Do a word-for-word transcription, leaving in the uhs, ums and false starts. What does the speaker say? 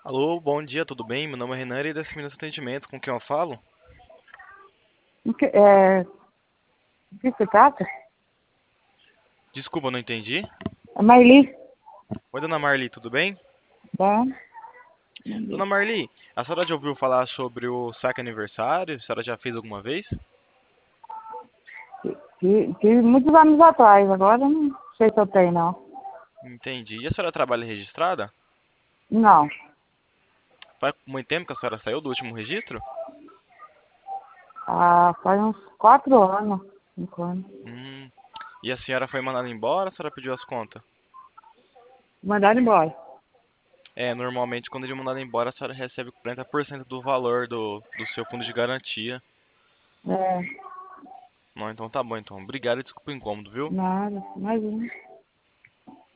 Alô, bom dia, tudo bem? Meu nome é Renan e desse Minas Atendimento, com quem eu falo? O que, é, o que se trata? Desculpa, não entendi. A Marli. Oi, dona Marli, tudo bem? Bom, Dona Marli, a senhora já ouviu falar sobre o saque aniversário? A senhora já fez alguma vez? que, que muitos anos atrás, agora não sei se eu tenho, não. Entendi. E a senhora trabalha registrada? Não, Faz muito tempo que a senhora saiu do último registro? ah, faz uns quatro anos, cinco anos. Hum. E a senhora foi mandada embora ou a senhora pediu as contas? Mandaram embora. É, normalmente quando ele é mandado embora, a senhora recebe quarenta por cento do valor do, do seu fundo de garantia. É, Não, então tá bom, então. Obrigado e desculpa o incômodo, viu? nada, imagina.